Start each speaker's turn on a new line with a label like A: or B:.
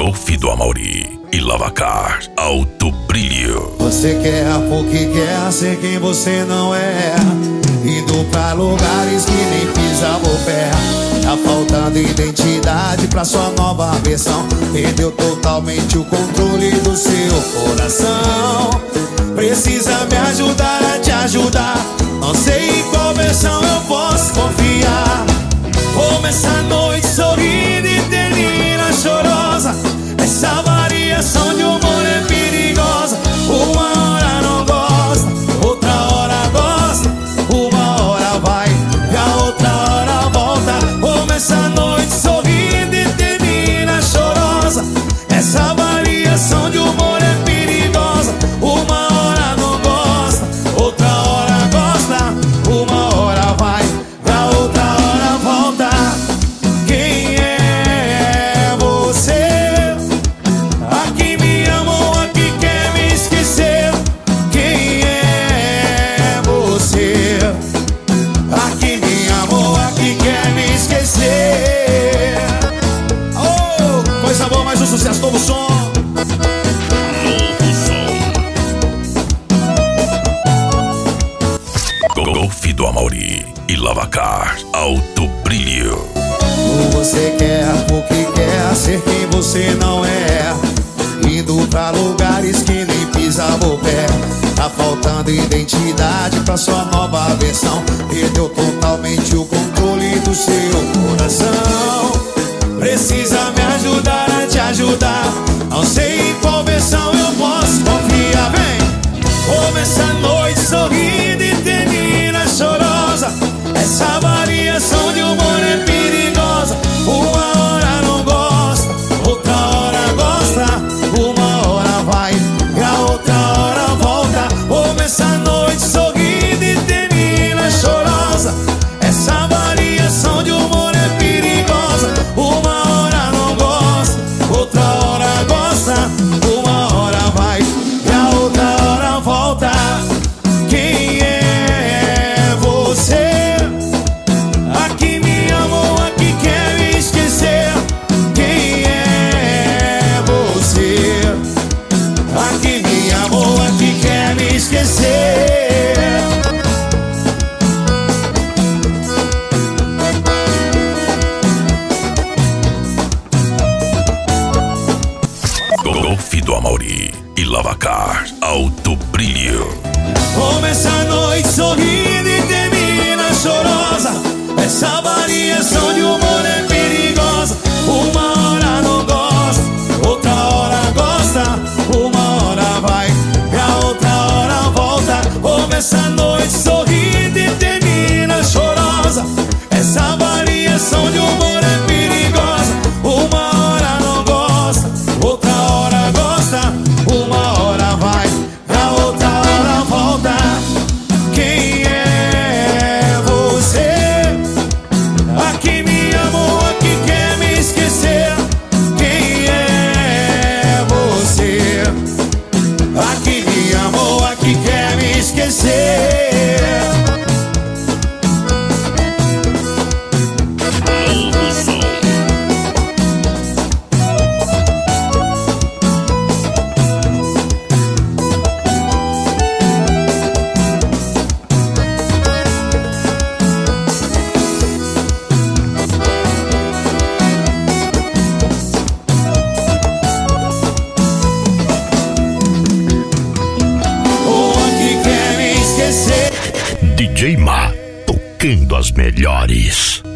A: Golfe do Amauri e Lavacar Alto Brilho.
B: Você quer porque quer ser quem você não é, indo pra lugares que nem pisava o pé. Tá faltando identidade pra sua nova versão, perdeu totalmente o controle do seu coração. Precisa me ajudar a te ajudar, não sei em qual versão eu posso confiar. Começa a noite sorrindo e termina chorosa, essa variação de humor é perigosa. Uma hora não gosta, outra hora gosta, uma hora vai e a outra hora volta. Começa a noite sorrindo e termina chorosa, essa variação de humor é perigosa. Uma hora não gosta, outra hora gosta, uma hora vai e a outra hora volta. Quem é você? Aqui me amou, aqui quer me esquecer. Quem é você? Aqui me amou, aqui quer me esquecer. Oh, coisa boa, mais um sucesso, novo som.
A: Golfe do Amauri e Lavacar Alto Brilho.
B: Você quer porque quer ser quem você não é, indo pra lugares que nem pisava o pé. Tá faltando identidade pra sua nova versão, perdeu totalmente o controle do seu coração. Precisa me ajudar a te ajudar, não sei em qual versão eu posso confiar. Vem! Começa a noite sorrindo e termina chorosa, essa variação de humor é perigosa. Uma hora não gosta, outra hora gosta, uma hora vai e a outra hora volta. Começa a noite sorrindo e termina chorosa, essa variação de humor é perigosa. Uma hora não gosta, outra hora gosta, uma hora vai e a outra hora volta. Quem é você? Aqui me amou, aqui quer me esquecer. Quem é você? Aqui me amou, aqui quer me esquecer.
A: Golfe do Amauri e Lavacar Alto Brilho.
B: Começa a noite sorrindo e termina chorosa, essa variação de humor é perigosa. Uma hora não gosta, outra hora gosta, uma hora vai e a outra hora volta. Começa a noite sorrindo e termina chorosa, essa variação de humor é perigosa. Uma hora não gosta, outra hora gosta, uma hora vai e a outra hora volta. Quem é você? Aqui me amou, aqui quer me esquecer. Quem é você? Aqui me amou, aqui quer me esquecer.
A: DJ Ma, tocando as melhores.